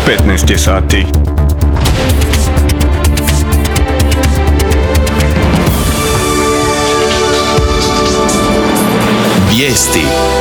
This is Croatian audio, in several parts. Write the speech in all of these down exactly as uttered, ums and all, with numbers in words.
petnaest je sati. Vijesti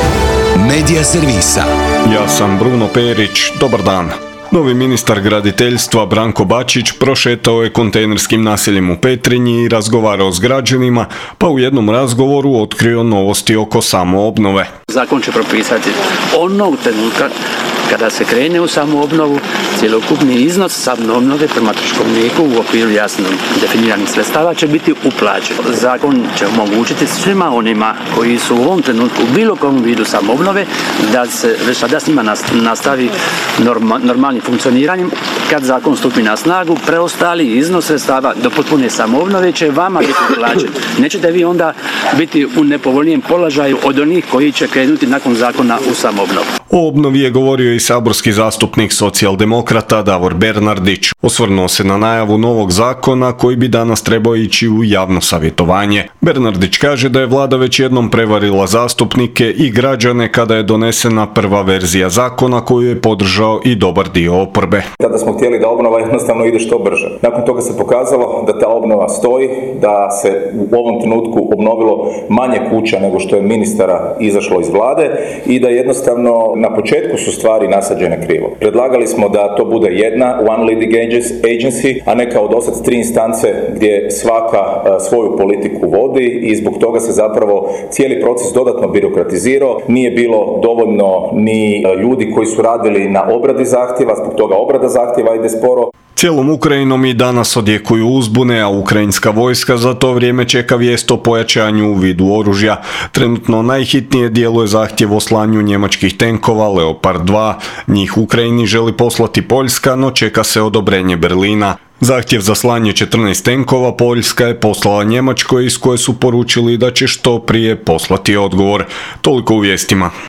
Medija servisa. Ja sam Bruno Perić, dobar dan. Novi ministar graditeljstva Branko Bačić prošetao je kontejnerskim naseljem u Petrinji i razgovarao s građanima, pa u jednom razgovoru otkrio novosti oko samoobnove. Zakon će propisati onog trenutka kada se krene u samoobnovu, cjelokupni iznos samoobnove prema troškovniku u okviru jasno definiranih sredstava će biti uplaćen. Zakon će omogućiti svima onima koji su u ovom trenutku u bilo kom vidu samoobnove da se već sada s njima nastavi norma, normalnim funkcioniranjem. Kad zakon stupi na snagu, preostali iznos sredstava do potpune samoobnove će vama biti uplaćen. Nećete vi onda biti u nepovoljnijem položaju od onih koji će krenuti nakon zakona u samoobnovu. O obnovi je govorio i saborski zastupnik socijaldemokrata Davor Bernardić. Osvrnuo se na najavu novog zakona koji bi danas trebao ići u javno savjetovanje. Bernardić kaže da je vlada već jednom prevarila zastupnike i građane kada je donesena prva verzija zakona koju je podržao i dobar dio oporbe. Tada smo htjeli da obnova jednostavno ide što brže. Nakon toga se pokazalo da ta obnova stoji, da se u ovom trenutku obnovilo manje kuća nego što je ministara izašlo iz vlade i da jednostavno na početku su stvari nasađene krivo. Predlagali smo da to bude jedna one leading agency, a ne kao dosad tri instance gdje svaka svoju politiku vodi i zbog toga se zapravo cijeli proces dodatno birokratizirao. Nije bilo dovoljno ni ljudi koji su radili na obradi zahtjeva, zbog toga obrada zahtjeva ide sporo. Cijelom Ukrajinom i danas odjekuju uzbune, a ukrajinska vojska za to vrijeme čeka vijest o pojačanju u vidu oružja. Trenutno najhitnije djeluje zahtjev o slanju njemačkih tenkova Leopard dva. Njih Ukrajini želi poslati Poljska, no čeka se odobrenje Berlina. Zahtjev za slanje četrnaest tenkova Poljska je poslala Njemačkoj, iz koje su poručili da će što prije poslati odgovor. Toliko u vijestima.